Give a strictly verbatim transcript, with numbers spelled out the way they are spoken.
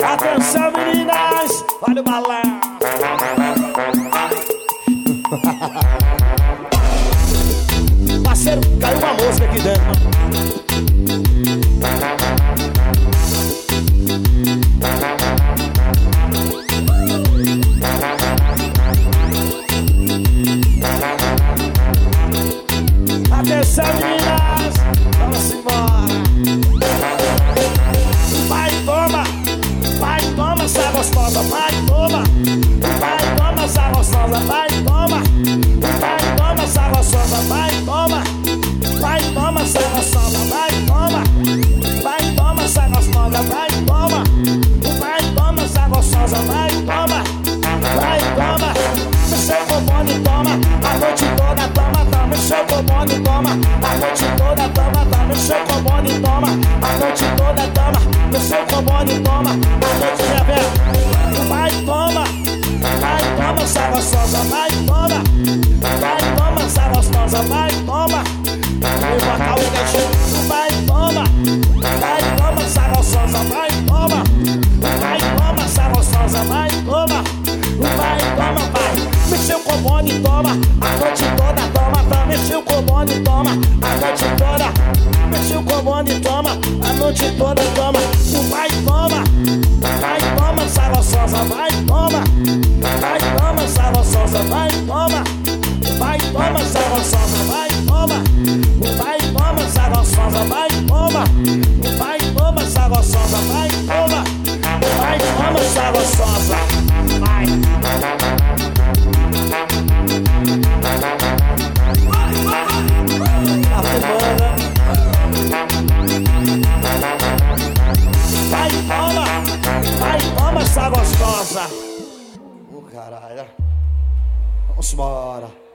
Atenção, meninas, olha o balão. Parceiro, caiu uma música aqui dentro. Atenção, meninas, vamos embora. Vai, toma, vai, toma, essa gostosa, vai, toma. Vai, toma, essa gostosa, vai, toma. Vai, toma, essa gostosa, vai, toma. Vai, toma, essa gostosa, vai, toma. Vai, toma, essa gostosa, vai, toma. Vai, toma, essa gostosa, vai, toma. Vai, toma, no seu comando, toma. A noite toda, toma, toma, no seu comando, toma. A noite toda, toma, toma, no seu comando, toma. A noite toda, toma, no seu comando, toma. A noite já vem, vai, toma. Vai, toma, essa gostosa, vai, toma. Vai, toma, essa gostosa, vai, toma. Leva a calma e vai, toma. Vai, toma, essa gostosa, vai, toma. Vai, toma, essa gostosa, vai, toma. Vai, toma, vai. Mexeu com o bonde, toma. A noite toda, toma, toma. Mexeu com o bonde, toma. A noite toda. Mexeu com o bonde, toma. A noite toda, toma. Vai, toma. Vai, toma, essa gostosa, vai, toma. Vai, toma, essa gostosa, vai, toma. Vai, toma, essa gostosa, vai, toma. Vai, toma, essa gostosa, vai, toma. Vai, toma, essa gostosa, vai, toma. Vai, toma, essa gostosa, vai. A semana. Vai, toma. Vai, toma, essa gostosa. Ô, caralho. Vamos embora.